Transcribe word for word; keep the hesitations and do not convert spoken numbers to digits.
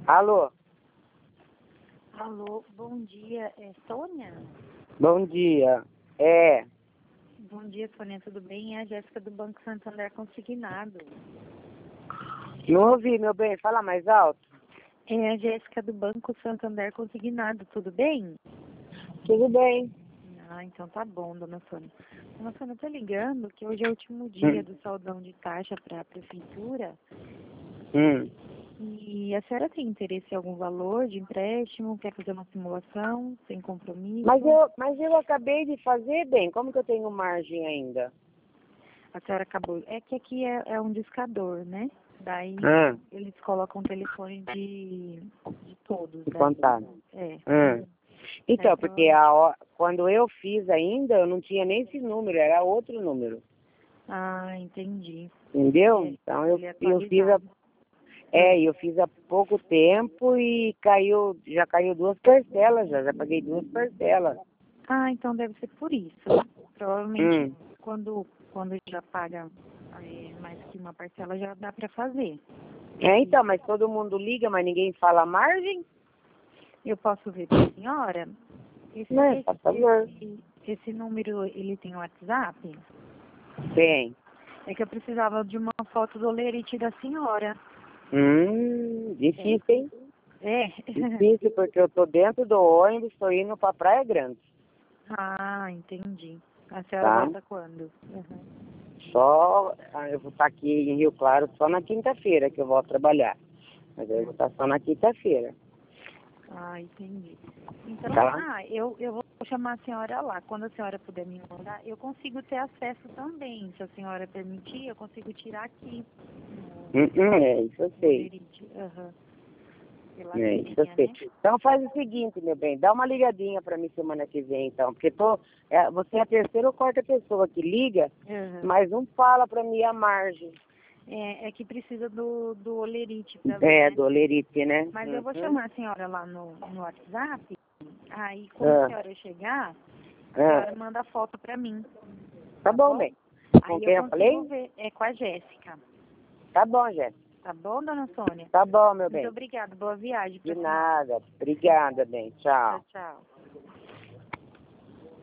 Alô? Alô, bom dia, é Sônia? Bom dia. É. Bom dia, Sônia, tudo bem? É a Jéssica do Banco Santander Consignado. Não ouvi, meu bem. Fala mais alto. É a Jéssica do Banco Santander Consignado, tudo bem? Tudo bem. Ah, então tá bom, dona Sônia. Dona Sônia, eu tô ligando que hoje é o último dia Hum. do saldão de taxa para a prefeitura. Hum. E a senhora tem interesse em algum valor de empréstimo? Quer fazer uma simulação sem compromisso? Mas eu, mas eu acabei de fazer, bem. Como que eu tenho margem ainda? A senhora acabou. É que aqui é, é um discador, né? Daí Ah, eles colocam o telefone de, de todos. de Daí, contato. é. Ah. Então, Aí, porque a, ho- quando eu fiz ainda, eu não tinha nem esse número, era outro número. Ah, entendi. Entendeu? É, Então eu, ele é eu fiz a, atualizado. é, eu fiz há pouco tempo e caiu, já caiu duas parcelas, já, já paguei duas parcelas. Ah, então deve ser por isso. Provavelmente Hum. quando, quando já paga é, mais que uma parcela já dá para fazer. É, então, mas todo mundo liga, mas ninguém fala margem? Eu posso ver para a senhora? Esse, Né, esse, por favor. esse, esse número, ele tem WhatsApp? Tem. É que eu precisava de uma foto do olerite da senhora. Hum, difícil, hein? É. Difícil, porque eu tô dentro do ônibus, tô indo pra Praia Grande, Ah, entendi. A senhora tá? volta quando? Uhum. Só, ah, eu vou estar aqui em Rio Claro só na quinta-feira que eu volto trabalhar. Mas eu vou estar só na quinta-feira, Ah, entendi. Então, tá? ah, eu, eu vou chamar a senhora lá. Quando a senhora puder me mandar, eu consigo ter acesso também. Se a senhora permitir, eu consigo tirar aqui Hum, hum, é, isso eu no sei. olerite. Aham. Pela É, isso eu senha, sei. né? Então faz o seguinte, meu bem, dá uma ligadinha pra mim semana que vem, então. Porque tô, é, você é a terceira ou quarta pessoa que liga, Aham. mas não fala pra mim a margem. É, é que precisa do, do olerite pra ver, É, né? do olerite, né? Mas eu vou Uhum. chamar a senhora lá no, no WhatsApp. Aí, quando a Ah, senhora chegar, a ah. senhora manda a foto pra mim. Tá Tá bom, bom? bem. Com Aí eu quem eu consigo falei? ver. É com a Jéssica. Tá bom, Jéssica. Tá bom, dona Sônia? Tá bom, meu Muito bem. obrigada. Boa viagem De pra senhora. nada. Obrigada, bem. Tchau, Tchau. tchau.